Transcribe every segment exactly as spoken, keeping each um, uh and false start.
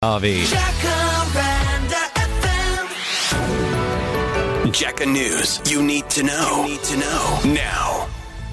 Harvey. Jacaranda F M. Jacka News. You need to know. You need to know now.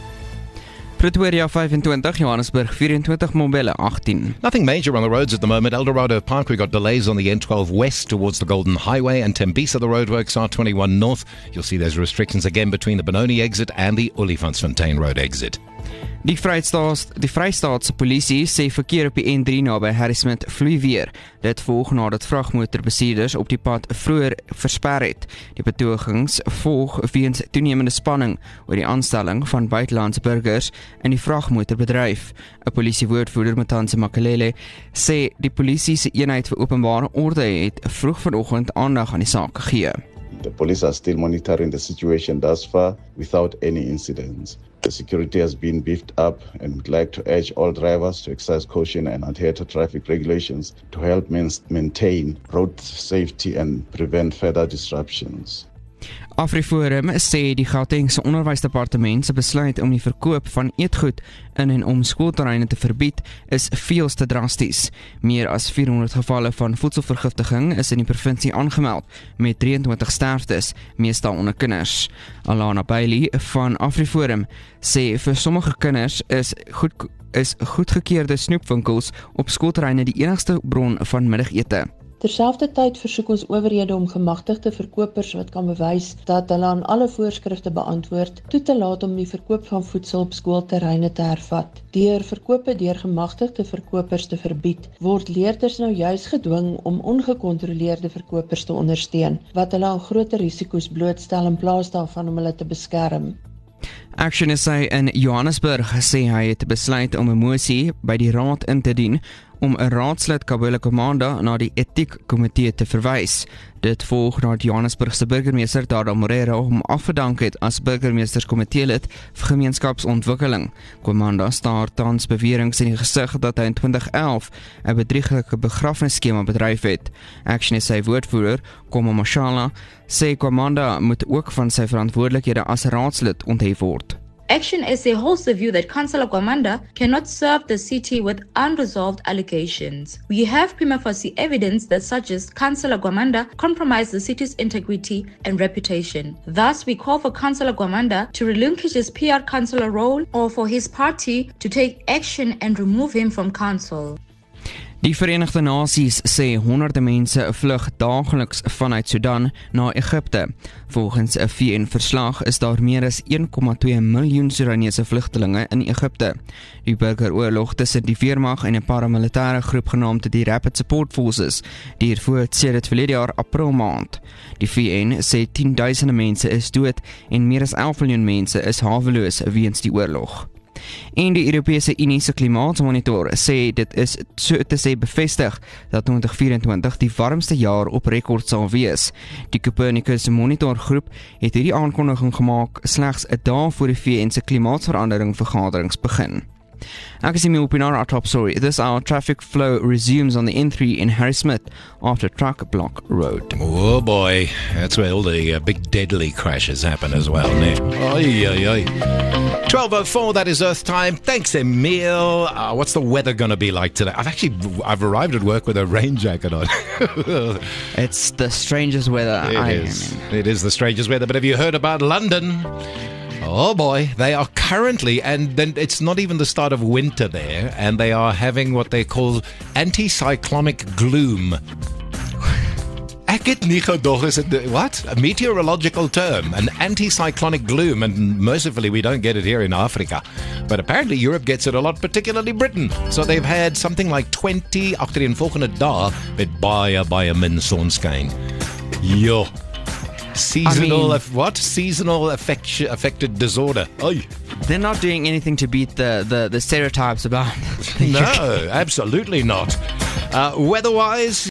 Pretoria vyfentwintig, Johannesburg vierentwintig, Mbombela agttien. Nothing major on the roads at the moment. Eldorado Park, we got delays on the N twelve west towards the Golden Highway, and Tembisa, the roadworks, R twenty-one north. You'll see there's restrictions again between the Benoni exit and the Olifantsfontein Road exit. Die Vrystaats, die Vrystaatse polisie sê verkeer op die N drie naby Harrismith vloei weer. Dit volg nadat vragmotorbestuurders op die pad vroeër versper het. Die betogings volg weens toenemende spanning oor die aanstelling van buitelandse burgers in die vragmotorbedryf. 'n Polisiewoordvoerder, Matanzi Makalele, sê die polisie se eenheid vir openbare orde het vroeg vanoggend aandag aan die saak gegee. The police are still monitoring the situation thus far without any incidents. The security has been beefed up, and we'd like to urge all drivers to exercise caution and adhere to traffic regulations to help maintain road safety and prevent further disruptions. AfriForum sê die Gautengse Onderwysdepartement se besluit om die verkoop van eetgoed in en om skoolterreine te verbied is veels te drasties. Meer as vierhonderd gevalle van voedselvergiftiging is in die provinsie aangemeld, met drieëntwintig sterftes, meestal onder kinders. Alana Bailey van AfriForum sê vir sommige kinders is goed is goedgekeurde snoepwinkels op skoolterreine die enigste bron van middagete. Terselfdertyd versoek ons owerhede om gemagtigde verkopers wat kan bewys dat hulle aan alle voorskrifte beantwoord, toe te laat om die verkoop van voedsel op skoolterreine te hervat. Deur verkope deur gemagtigde verkopers te verbied, word leerders nou juis gedwing om ongekontroleerde verkopers te ondersteun, wat hulle aan groter risiko's blootstel in plaas daarvan om hulle te beskerm. Action S A in Johannesburg sê hy het besluit om 'n mosie by die raad in te dien om 'n raadslid Kabula Komanda na die etiekkomitee te verwys. Dit volg nadat Johannesburgse burgemeester Dada Morero hom afgedank het as burgemeesterskomiteelid vir gemeenskapsontwikkeling. Komanda staar tans beweringe in die gesig dat hy in twintig elf 'n bedrieglike begrafnisskema bedryf het. Action S A woordvoerder Komo Mashala sê Komanda moet ook van sy verantwoordelikhede as raadslid onthef word. Action S A holds the view that Councillor Kwamanda cannot serve the city with unresolved allegations. We have prima facie evidence that suggests Councillor Kwamanda compromised the city's integrity and reputation. Thus, we call for Councillor Kwamanda to relinquish his P R councillor role or for his party to take action and remove him from council. Die Verenigde Nasies sê honderde mense vlug daagliks vanuit Sudan na Egipte. Volgens 'n V N-verslag is daar meer as een komma twee miljoen Sudanese vlugtelinge in Egipte. Die burgeroorlog tussen die weermag en 'n paramilitêre groep genaamd die Rapid Support Forces duur voort sedert verlede jaar April maand. Die V N sê tienduisende mense is dood en meer as elf miljoen mense is haweloos weens die oorlog. En die Europese Unie se Klimaatmonitor sê dit is so te sê bevestig dat twintig vyfentwintig die warmste jaar op rekord sal wees. Die Copernicus monitorgroep het hierdie aankondiging gemaak slegs 'n dag voor die V N se klimaatsverandering vergaderings begin. Ek is Emil Pinar, our top story. This hour, traffic flow resumes on the N three in Harrismith after truck block road. Oh boy, that's where all the uh, big deadly crashes happen as well. Oy, oy, oy. twelve oh four, that is Earth time. Thanks, Emil. Uh, what's the weather going to be like today? I've actually, I've arrived at work with a rain jacket on. It's the strangest weather. It I is. mean. It is the strangest weather, but have you heard about London? Oh boy, they are currently, and then it's not even the start of winter there, and they are having what they call anticyclonic gloom. Ek het nie gedog is it what? A meteorological term, an anticyclonic gloom, and mercifully we don't get it here in Africa. But apparently Europe gets it a lot, particularly Britain. So they've had something like twenty agtereen volgende dae met baie baie min sonskyn. Jo. Seasonal, I mean, of what? Seasonal affect, affected disorder. Oy. They're not doing anything to beat the, the, the stereotypes about No, absolutely not. Uh, weather-wise...